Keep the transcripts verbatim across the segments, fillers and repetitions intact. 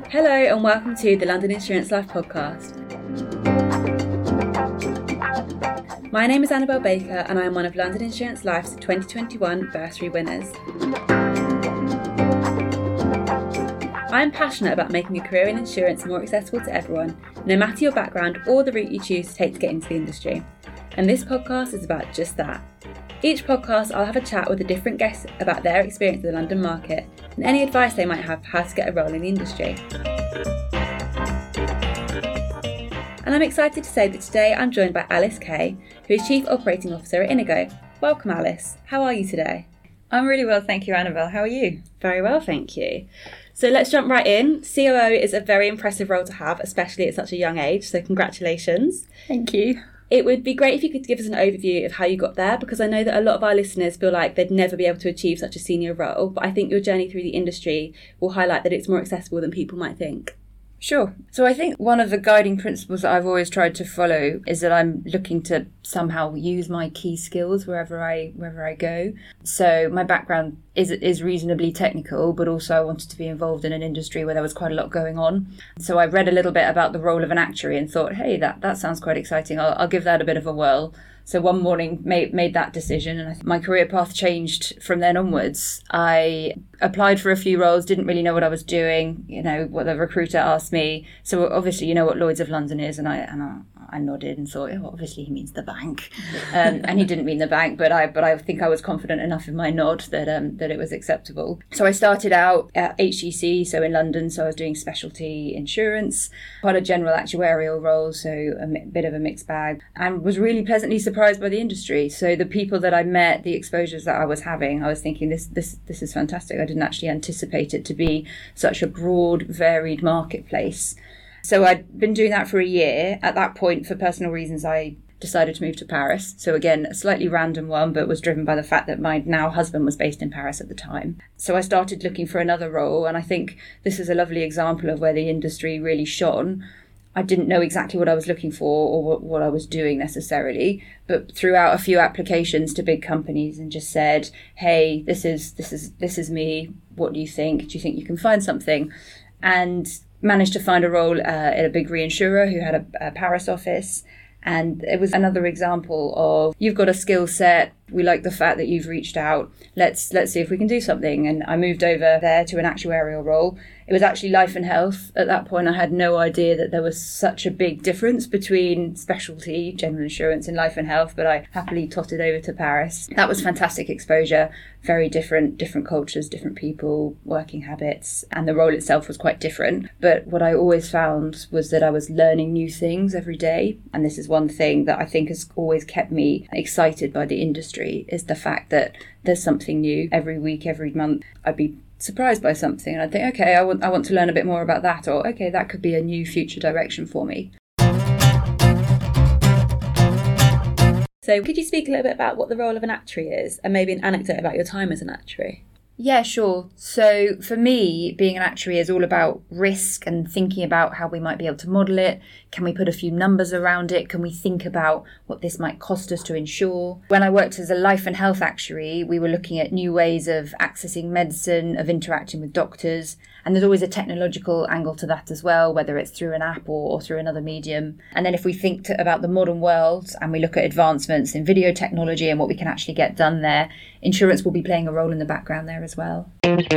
Hello and welcome to the London Insurance Life podcast. My name is Annabelle Baker and I am one of London Insurance Life's twenty twenty-one bursary winners. I am passionate about making a career in insurance more accessible to everyone, no matter your background or the route you choose to take to get into the industry. And this podcast is about just that. Each podcast I'll have a chat with a different guest about their experience of the London market and any advice they might have for how to get a role in the industry. And I'm excited to say that today I'm joined by Alice Kay, who is Chief Operating Officer at Inigo. Welcome, Alice. How are you today? I'm really well, thank you, Annabelle. How are you? Very well, thank you. So let's jump right in. C O O is a very impressive role to have, especially at such a young age, so congratulations. Thank you. It would be great if you could give us an overview of how you got there, because I know that a lot of our listeners feel like they'd never be able to achieve such a senior role, but I think your journey through the industry will highlight that it's more accessible than people might think. Sure. So I think one of the guiding principles that I've always tried to follow is that I'm looking to somehow use my key skills wherever I wherever I go. So my background is is reasonably technical, but also I wanted to be involved in an industry where there was quite a lot going on. So I read a little bit about the role of an actuary and thought, hey, that, that sounds quite exciting. I'll, I'll give that a bit of a whirl. So one morning made made that decision, and I th- my career path changed from then onwards. I applied for a few roles, didn't really know what I was doing, you know, what the recruiter asked me. So obviously, you know what Lloyd's of London is, and I and I, I nodded and thought, oh, obviously he means the bank, um, and he didn't mean the bank, but I but I think I was confident enough in my nod that um that it was acceptable. So I started out at H G C, so in London, so I was doing specialty insurance, quite a general actuarial role, so a mi- bit of a mixed bag, and was really pleasantly surprised by the industry. So the people that I met, the exposures that I was having, I was thinking this this this is fantastic. I didn't actually anticipate it to be such a broad, varied marketplace. So I'd been doing that for a year. At that point, for personal reasons, I decided to move to Paris. So again, a slightly random one, but was driven by the fact that my now husband was based in Paris at the time. So I started looking for another role, and I think this is a lovely example of where the industry really shone. I didn't know exactly what I was looking for or what, what I was doing necessarily, but threw out a few applications to big companies and just said, hey, this is this is this is me. What do you think? Do you think you can find something? And managed to find a role uh, at a big reinsurer who had a, a Paris office. And it was another example of, you've got a skill set. We like the fact that you've reached out. Let's let's see if we can do something. And I moved over there to an actuarial role. It was actually life and health. At that point, I had no idea that there was such a big difference between specialty, general insurance, and life and health, but I happily totted over to Paris. That was fantastic exposure. Very different, different cultures, different people, working habits, and the role itself was quite different. But what I always found was that I was learning new things every day. And this is one thing that I think has always kept me excited by the industry, is the fact that there's something new every week, every month. I'd be surprised by something and I'd think, okay, I want I want to learn a bit more about that, or okay, that could be a new future direction for me. So could you speak a little bit about what the role of an actuary is, and maybe an anecdote about your time as an actuary? Yeah, sure. So for me, being an actuary is all about risk and thinking about how we might be able to model it. Can we put a few numbers around it? Can we think about what this might cost us to insure? When I worked as a life and health actuary, we were looking at new ways of accessing medicine, of interacting with doctors. And there's always a technological angle to that as well, whether it's through an app or, or through another medium. And then if we think to, about the modern world and we look at advancements in video technology and what we can actually get done there, insurance will be playing a role in the background there as well.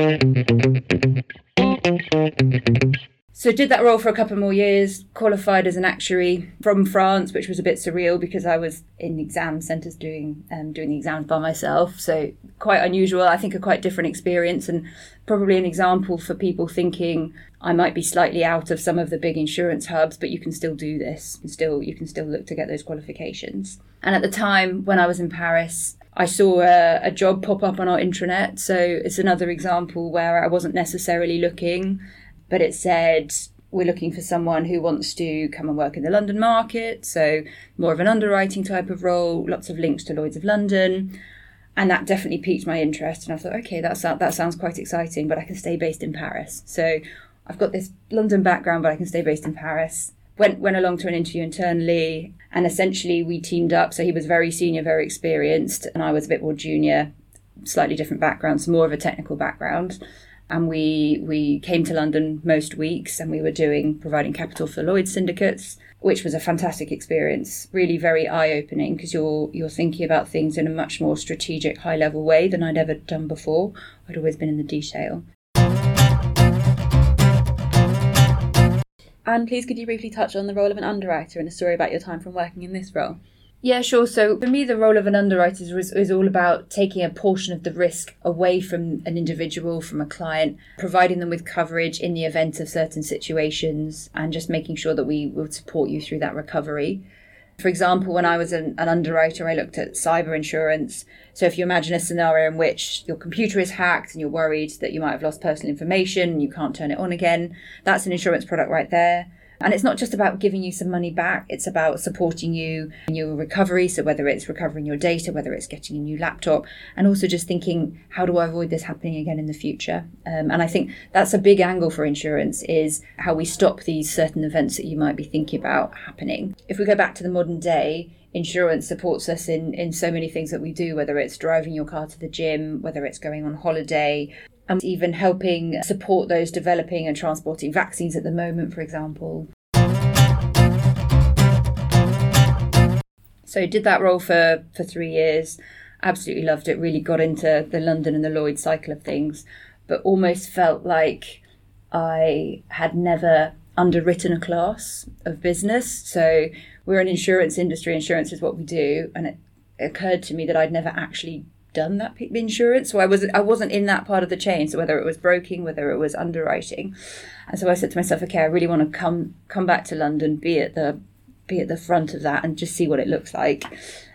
So did that role for a couple more years, qualified as an actuary from France, which was a bit surreal because I was in exam centres doing um, doing the exams by myself. So quite unusual, I think a quite different experience, and probably an example for people thinking I might be slightly out of some of the big insurance hubs, but you can still do this. And still, you can still look to get those qualifications. And at the time when I was in Paris, I saw a, a job pop up on our intranet. So it's another example where I wasn't necessarily looking, but it said, we're looking for someone who wants to come and work in the London market. So more of an underwriting type of role, lots of links to Lloyd's of London. And that definitely piqued my interest. And I thought, okay, that's, that sounds quite exciting, but I can stay based in Paris. So I've got this London background, but I can stay based in Paris. Went, went along to an interview internally, and essentially we teamed up. So he was very senior, very experienced, and I was a bit more junior, slightly different background, so more of a technical background. And we we came to London most weeks, and we were doing providing capital for Lloyd's syndicates, which was a fantastic experience, really very eye-opening, because you're you're thinking about things in a much more strategic, high-level way than I'd ever done before. I'd always been in the detail. And please, could you briefly touch on the role of an underwriter and a story about your time from working in this role? Yeah, sure. So for me, the role of an underwriter is, is all about taking a portion of the risk away from an individual, from a client, providing them with coverage in the event of certain situations, and just making sure that we will support you through that recovery. For example, when I was an, an underwriter, I looked at cyber insurance. So if you imagine a scenario in which your computer is hacked and you're worried that you might have lost personal information and you can't turn it on again, that's an insurance product right there. And it's not just about giving you some money back, it's about supporting you in your recovery. So whether it's recovering your data, whether it's getting a new laptop, and also just thinking, how do I avoid this happening again in the future? Um, and I think that's a big angle for insurance, is how we stop these certain events that you might be thinking about happening. If we go back to the modern day, insurance supports us in, in so many things that we do, whether it's driving your car to the gym, whether it's going on holiday, and even helping support those developing and transporting vaccines at the moment, for example. So did that role for, for three years, absolutely loved it, really got into the London and the Lloyd's cycle of things, but almost felt like I had never underwritten a class of business. So we're an insurance industry, insurance is what we do, and it occurred to me that I'd never actually done that insurance. So I wasn't I wasn't in that part of the chain. So whether it was broking, whether it was underwriting. And so I said to myself, okay, I really want to come come back to London, be at the be at the front of that and just see what it looks like.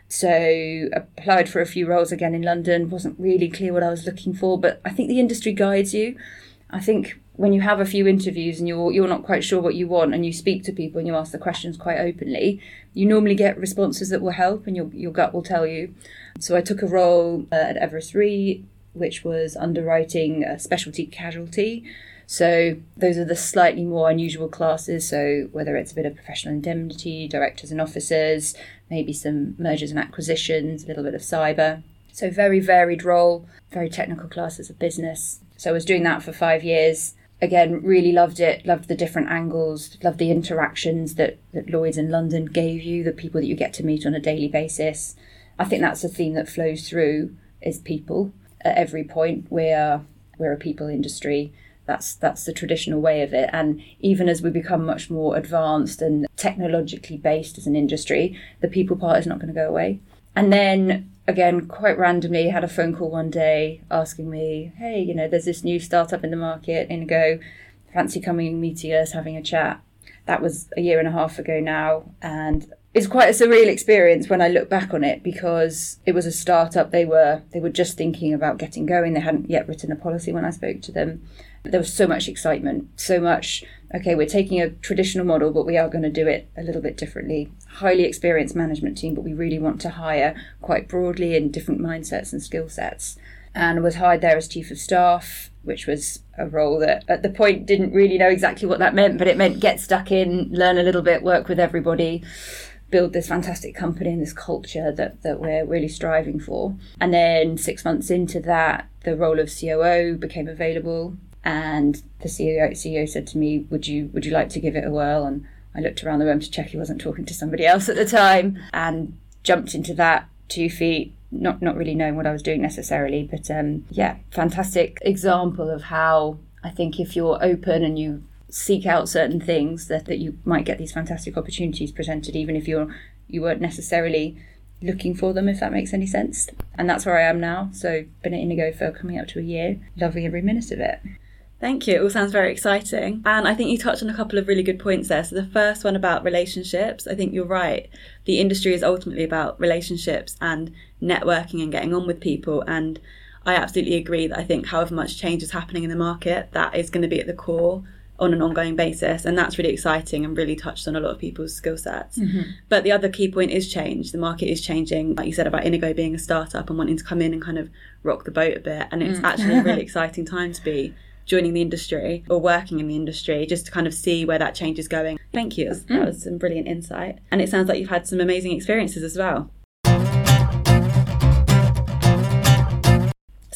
So applied for a few roles again in London, wasn't really clear what I was looking for, but I think the industry guides you. I think when you have a few interviews and you're you're not quite sure what you want, and you speak to people and you ask the questions quite openly, you normally get responses that will help, and your your gut will tell you. So I took a role uh, at Everest Re, which was underwriting a specialty casualty. So those are the slightly more unusual classes. So whether it's a bit of professional indemnity, directors and officers, maybe some mergers and acquisitions, a little bit of cyber. So very varied role, very technical classes of business. So I was doing that for five years. Again, really loved it, loved the different angles, loved the interactions that, that Lloyd's in London gave you, the people that you get to meet on a daily basis. I think that's a theme that flows through, is people. At every point, we're, we're a people industry. That's that's the traditional way of it. And even as we become much more advanced and technologically based as an industry, the people part is not going to go away. And then, again, quite randomly, had a phone call one day asking me, hey, you know, there's this new startup in the market, Inigo, fancy coming and meeting us, having a chat. That was a year and a half ago now. And it's quite a surreal experience when I look back on it, because it was a startup. They were they were just thinking about getting going. They hadn't yet written a policy when I spoke to them. There was so much excitement, so much, okay, we're taking a traditional model, but we are going to do it a little bit differently. Highly experienced management team, but we really want to hire quite broadly in different mindsets and skill sets. And was hired there as chief of staff, which was a role that at the point didn't really know exactly what that meant, but it meant get stuck in, learn a little bit, work with everybody, build this fantastic company and this culture that, that we're really striving for. And then six months into that, the role of C O O became available. And the C E O, C E O said to me, would you would you like to give it a whirl? And I looked around the room to check he wasn't talking to somebody else at the time, and jumped into that, two feet, not not really knowing what I was doing necessarily. But um, yeah, fantastic example of how I think if you're open and you seek out certain things, that, that you might get these fantastic opportunities presented, even if you're you weren't necessarily looking for them, if that makes any sense. And that's where I am now. So been at Inigo for coming up to a year, loving every minute of it. Thank you. It all sounds very exciting. And I think you touched on a couple of really good points there. So the first one about relationships, I think you're right. The industry is ultimately about relationships and networking and getting on with people. And I absolutely agree that I think however much change is happening in the market, that is going to be at the core on an ongoing basis. And that's really exciting and really touched on a lot of people's skill sets. Mm-hmm. But the other key point is change. The market is changing. Like you said about Inigo being a startup and wanting to come in and kind of rock the boat a bit. And it's mm. actually a really exciting time to be joining the industry or working in the industry, just to kind of see where that change is going. Thank you. That was some brilliant insight. And it sounds like you've had some amazing experiences as well.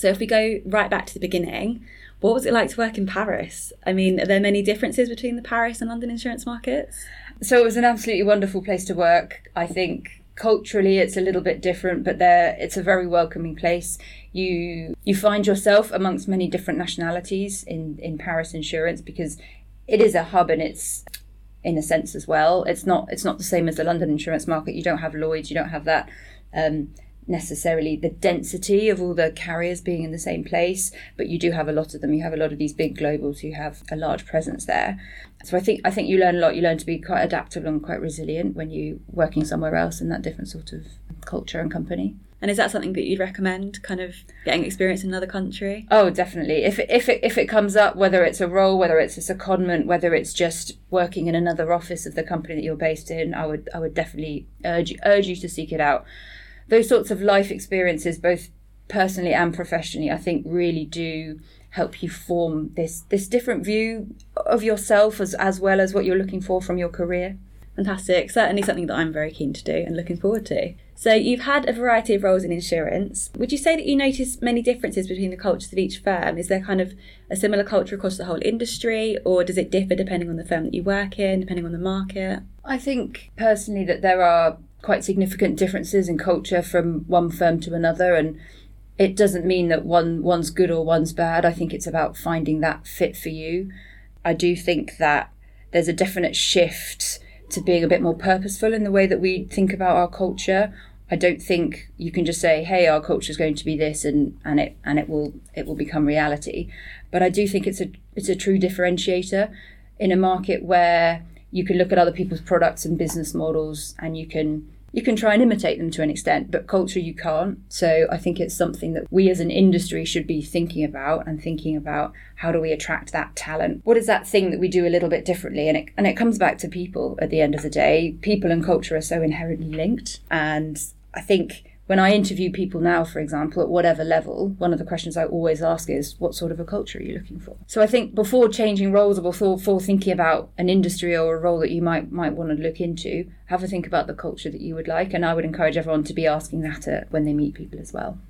So if we go right back to the beginning, what was it like to work in Paris? I mean, are there many differences between the Paris and London insurance markets? So it was an absolutely wonderful place to work. I think culturally it's a little bit different, but there it's a very welcoming place. You you find yourself amongst many different nationalities in, in Paris insurance, because it is a hub, and it's in a sense as well. It's not it's not the same as the London insurance market. You don't have Lloyd's, you don't have that um, necessarily the density of all the carriers being in the same place, but you do have a lot of them. You have a lot of these big globals who have a large presence there. So I think I think you learn a lot. You learn to be quite adaptable and quite resilient when you're working somewhere else in that different sort of culture and company. And is that something that you'd recommend, kind of getting experience in another country? Oh, definitely. If it, if it, if it comes up, whether it's a role, whether it's a secondment, whether it's just working in another office of the company that you're based in, I would I would definitely urge urge you to seek it out. Those sorts of life experiences, both personally and professionally, I think really do help you form this this different view of yourself as, as well as what you're looking for from your career. Fantastic. Certainly something that I'm very keen to do and looking forward to. So you've had a variety of roles in insurance. Would you say that you notice many differences between the cultures of each firm? Is there kind of a similar culture across the whole industry, or does it differ depending on the firm that you work in, depending on the market? I think personally that there are quite significant differences in culture from one firm to another, and it doesn't mean that one one's good or one's bad. I think it's about finding that fit for you. I do think that there's a definite shift to being a bit more purposeful in the way that we think about our culture. I don't think you can just say, hey, our culture is going to be this and, and it and it will it will become reality. But I do think it's a it's a true differentiator in a market where you can look at other people's products and business models, and you can you can try and imitate them to an extent, but culture you can't. So I think it's something that we as an industry should be thinking about and thinking about, how do we attract that talent? What is that thing that we do a little bit differently? And it and it comes back to people at the end of the day. People and culture are so inherently linked. And I think when I interview people now, for example, at whatever level, one of the questions I always ask is, what sort of a culture are you looking for? So I think before changing roles, or before, before thinking about an industry or a role that you might might want to look into, have a think about the culture that you would like. And I would encourage everyone to be asking that at, when they meet people as well.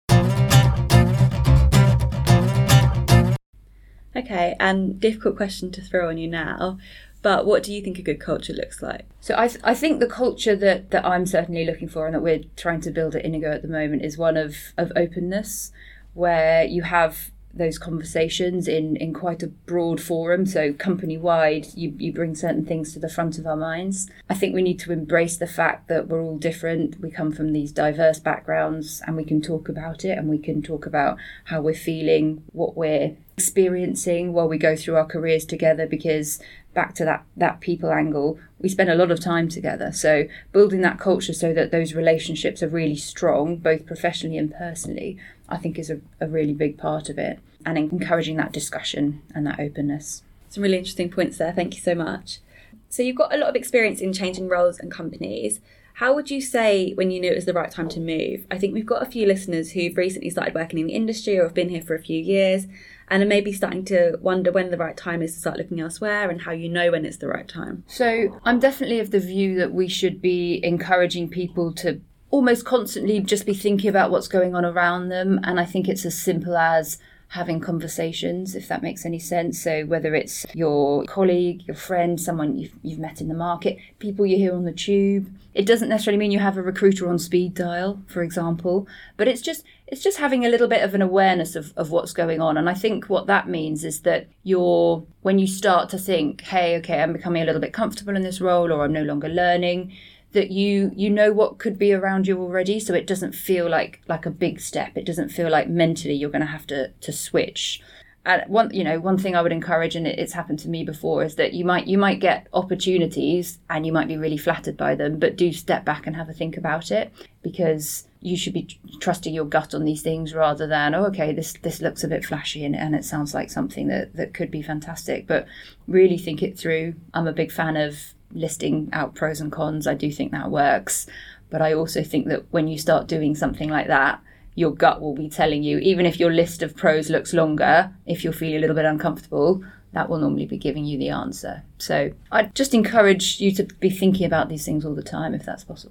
Okay, and difficult question to throw on you now, but what do you think a good culture looks like? So I th- I think the culture that, that I'm certainly looking for and that we're trying to build at Inigo at the moment is one of, of openness, where you have those conversations in, in quite a broad forum. So company-wide, you, you bring certain things to the front of our minds. I think we need to embrace the fact that we're all different. We come from these diverse backgrounds, and we can talk about it, and we can talk about how we're feeling, what we're experiencing while we go through our careers together, because back to that that people angle, we spend a lot of time together. So building that culture so that those relationships are really strong, both professionally and personally, I think is a, a really big part of it, and encouraging that discussion and that openness. Some really interesting points there. Thank you so much. So you've got a lot of experience in changing roles and companies. How would you say when you knew it was the right time to move? I think we've got a few listeners who've recently started working in the industry or have been here for a few years and are maybe starting to wonder when the right time is to start looking elsewhere, and how you know when it's the right time. So I'm definitely of the view that we should be encouraging people to almost constantly just be thinking about what's going on around them. And I think it's as simple as having conversations, if that makes any sense. So whether it's your colleague, your friend, someone you've, you've met in the market, people you hear on the tube. It doesn't necessarily mean you have a recruiter on speed dial, for example, but it's just it's just having a little bit of an awareness of, of what's going on. And I think what that means is that you're, when you start to think, hey, okay, I'm becoming a little bit comfortable in this role, or I'm no longer learning, that you you know what could be around you already, so it doesn't feel like like a big step. It doesn't feel like mentally you're going to have to to switch. And one you know one thing I would encourage, and it, it's happened to me before, is that you might you might get opportunities and you might be really flattered by them, but do step back and have a think about it, because you should be tr- trusting your gut on these things rather than, oh, okay, this this looks a bit flashy and, and it sounds like something that, that could be fantastic, but really think it through. I'm a big fan of listing out pros and cons. I do think that works, but I also think that when you start doing something like that, your gut will be telling you, even if your list of pros looks longer, if you're feeling a little bit uncomfortable, that will normally be giving you the answer. So I'd just encourage you to be thinking about these things all the time, if that's possible.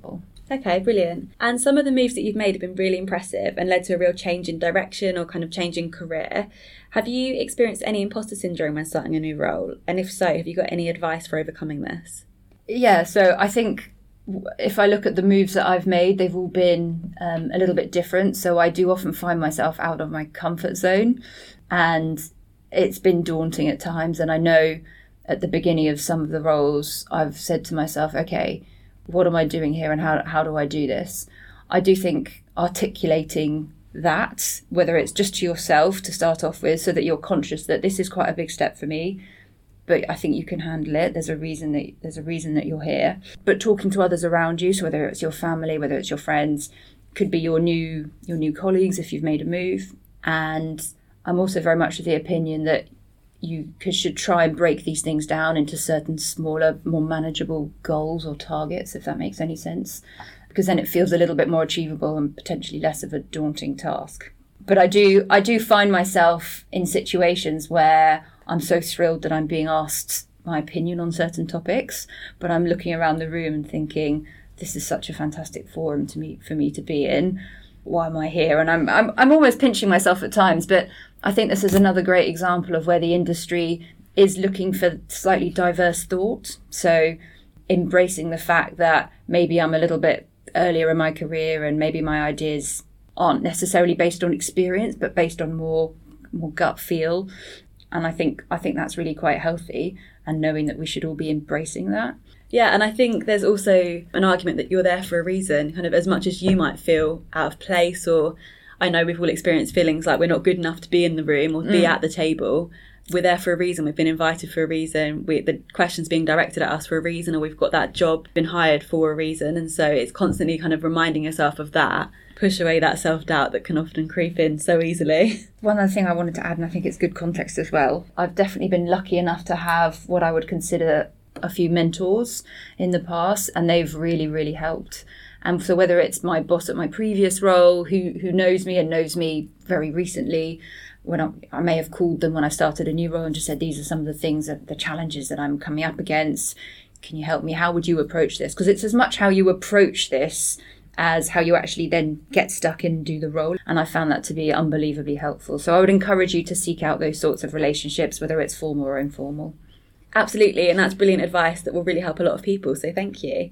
Okay, brilliant. And some of the moves that you've made have been really impressive and led to a real change in direction or kind of change in career. Have you experienced any imposter syndrome when starting a new role? And if so, have you got any advice for overcoming this? Yeah, so I think if I look at the moves that I've made, they've all been um, a little bit different. So I do often find myself out of my comfort zone, and it's been daunting at times. And I know at the beginning of some of the roles, I've said to myself, okay, what am I doing here and how how do I do this? I do think articulating that, whether it's just to yourself to start off with, so that you're conscious that this is quite a big step for me, but I think you can handle it. There's a reason that there's a reason that you're here. But talking to others around you, so whether it's your family, whether it's your friends, could be your new your new colleagues if you've made a move. And I'm also very much of the opinion that you should try and break these things down into certain smaller, more manageable goals or targets, if that makes any sense, because then it feels a little bit more achievable and potentially less of a daunting task. But I do, I do find myself in situations where I'm so thrilled that I'm being asked my opinion on certain topics, but I'm looking around the room and thinking, this is such a fantastic forum to me for me to be in. Why am I here? And I'm, I'm I'm almost pinching myself at times, but I think this is another great example of where the industry is looking for slightly diverse thought. So embracing the fact that maybe I'm a little bit earlier in my career and maybe my ideas aren't necessarily based on experience, but based on more more gut feel. And I think I think that's really quite healthy, and knowing that we should all be embracing that. Yeah, and I think there's also an argument that you're there for a reason, kind of as much as you might feel out of place, or I know we've all experienced feelings like we're not good enough to be in the room or be mm. at the table. We're there for a reason. We've been invited for a reason. We, the question's being directed at us for a reason, or we've got that job, been hired for a reason. And so it's constantly kind of reminding yourself of that, push away that self-doubt that can often creep in so easily. One other thing I wanted to add, and I think it's good context as well, I've definitely been lucky enough to have what I would consider a few mentors in the past, and they've really, really helped. And so whether it's my boss at my previous role who who knows me and knows me very recently, when I, I may have called them when I started a new role and just said, these are some of the things, that the challenges that I'm coming up against. Can you help me? How would you approach this? Because it's as much how you approach this as how you actually then get stuck in and do the role. And I found that to be unbelievably helpful. So I would encourage you to seek out those sorts of relationships, whether it's formal or informal. Absolutely, and that's brilliant advice that will really help a lot of people, so thank you.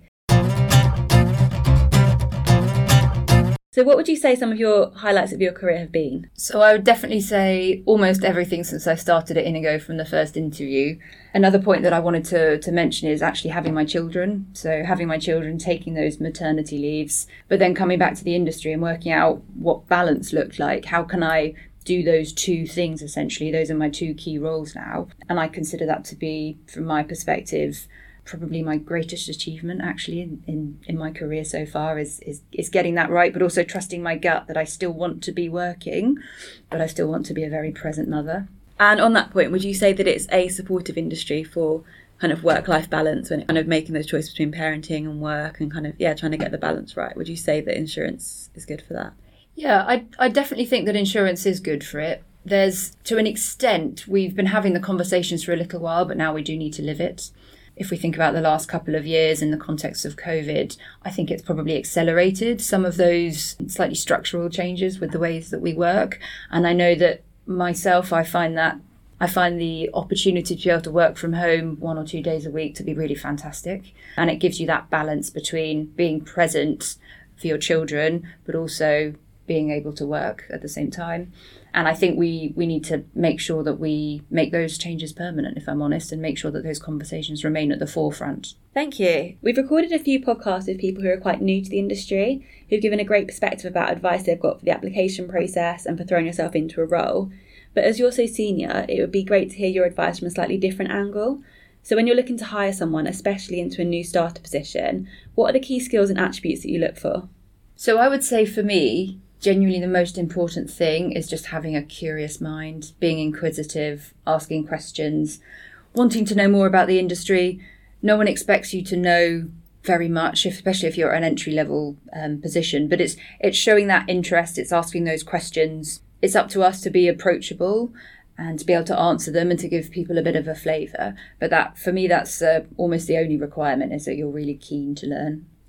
So what would you say some of your highlights of your career have been? So I would definitely say almost everything since I started at Inigo from the first interview. Another point that I wanted to, to mention is actually having my children. So having my children, taking those maternity leaves, but then coming back to the industry and working out what balance looked like. How can I do those two things, essentially? Those are my two key roles now. And I consider that to be, from my perspective, probably my greatest achievement actually in, in, in my career so far is, is is getting that right, but also trusting my gut that I still want to be working, but I still want to be a very present mother. And on that point, would you say that it's a supportive industry for kind of work-life balance, when it kind of making those choices between parenting and work and kind of, yeah, trying to get the balance right? Would you say that insurance is good for that? Yeah, I I definitely think that insurance is good for it. There's, to an extent, we've been having the conversations for a little while, but now we do need to live it. If we think about the last couple of years in the context of COVID, I think it's probably accelerated some of those slightly structural changes with the ways that we work. And I know that myself, I find that I find the opportunity to be able to work from home one or two days a week to be really fantastic. And it gives you that balance between being present for your children, but also being able to work at the same time. And I think we, we need to make sure that we make those changes permanent, if I'm honest, and make sure that those conversations remain at the forefront. Thank you. We've recorded a few podcasts with people who are quite new to the industry, who've given a great perspective about advice they've got for the application process and for throwing yourself into a role. But as you're so senior, it would be great to hear your advice from a slightly different angle. So when you're looking to hire someone, especially into a new starter position, what are the key skills and attributes that you look for? So I would say for me, genuinely the most important thing is just having a curious mind, being inquisitive, asking questions, wanting to know more about the industry. No one expects you to know very much, especially if you're at an entry-level um, position, but it's it's showing that interest, it's asking those questions. It's up to us to be approachable and to be able to answer them and to give people a bit of a flavour. But that, for me, that's uh, almost the only requirement, is that you're really keen to learn.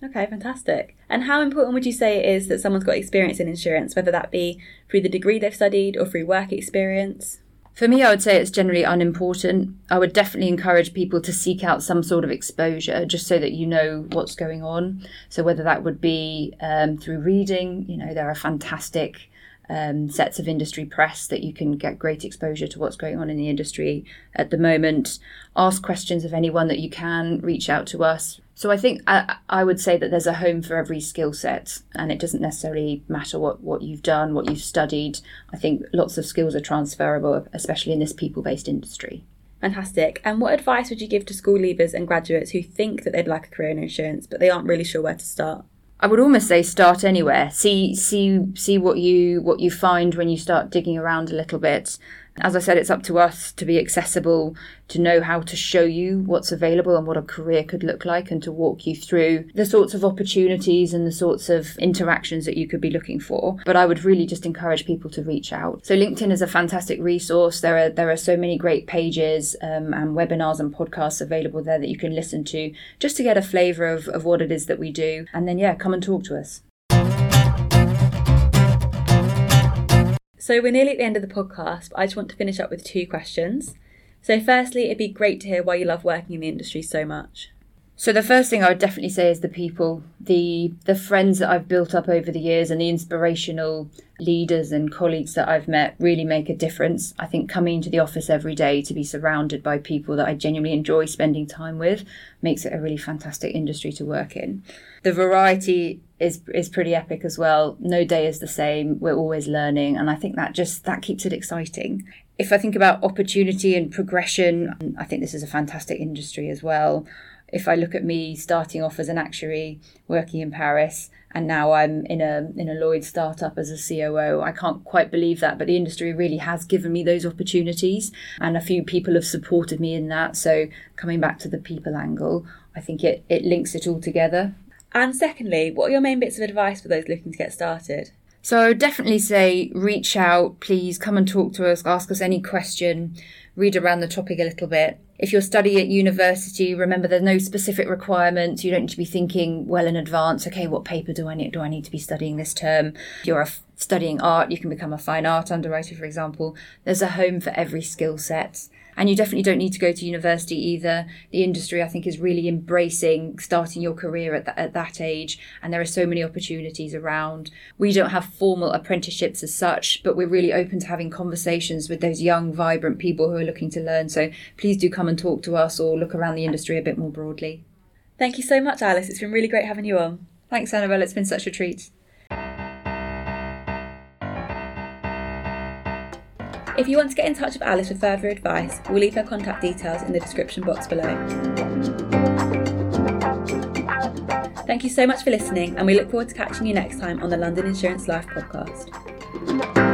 Okay, fantastic. And how important would you say it is that someone's got experience in insurance, whether that be through the degree they've studied or through work experience? For me, I would say it's generally unimportant. I would definitely encourage people to seek out some sort of exposure just so that you know what's going on. So whether that would be um, through reading, you know, there are fantastic um, sets of industry press that you can get great exposure to what's going on in the industry at the moment. Ask questions of anyone that you can, reach out to us. So I think I, I would say that there's a home for every skill set, and it doesn't necessarily matter what, what you've done, what you've studied. I think lots of skills are transferable, especially in this people-based industry. Fantastic. And what advice would you give to school leavers and graduates who think that they'd like a career in insurance, but they aren't really sure where to start? I would almost say start anywhere. See see see what you what you find when you start digging around a little bit. As I said, it's up to us to be accessible, to know how to show you what's available and what a career could look like, and to walk you through the sorts of opportunities and the sorts of interactions that you could be looking for. But I would really just encourage people to reach out. So LinkedIn is a fantastic resource. There are there are so many great pages um, and webinars and podcasts available there that you can listen to just to get a flavour of, of what it is that we do. And then, yeah, come and talk to us. So we're nearly at the end of the podcast, but I just want to finish up with two questions. So firstly, it'd be great to hear why you love working in the industry so much. So the first thing I would definitely say is the people, the the friends that I've built up over the years and the inspirational leaders and colleagues that I've met really make a difference. I think coming into the office every day to be surrounded by people that I genuinely enjoy spending time with makes it a really fantastic industry to work in. The variety is is pretty epic as well. No day is the same. We're always learning, and I think that just that keeps it exciting. If I think about opportunity and progression, I think this is a fantastic industry as well. If I look at me starting off as an actuary working in Paris, and now I'm in a in a Lloyd's startup as a C O O, I can't quite believe that, but the industry really has given me those opportunities, and a few people have supported me in that. So coming back to the people angle, I think it, it links it all together. And secondly, what are your main bits of advice for those looking to get started? So I would definitely say reach out, please come and talk to us, ask us any question, read around the topic a little bit. If you're studying at university, remember there's no specific requirements. You don't need to be thinking well in advance, okay, what paper do I need, do I need to be studying this term? If you're studying art, you can become a fine art underwriter, for example. There's a home for every skill set. And you definitely don't need to go to university either. The industry, I think, is really embracing starting your career at, th- at that age. And there are so many opportunities around. We don't have formal apprenticeships as such, but we're really open to having conversations with those young, vibrant people who are looking to learn. So please do come and talk to us or look around the industry a bit more broadly. Thank you so much, Alice. It's been really great having you on. Thanks, Annabelle. It's been such a treat. If you want to get in touch with Alice for further advice, we'll leave her contact details in the description box below. Thank you so much for listening, and we look forward to catching you next time on the London Insurance Life podcast.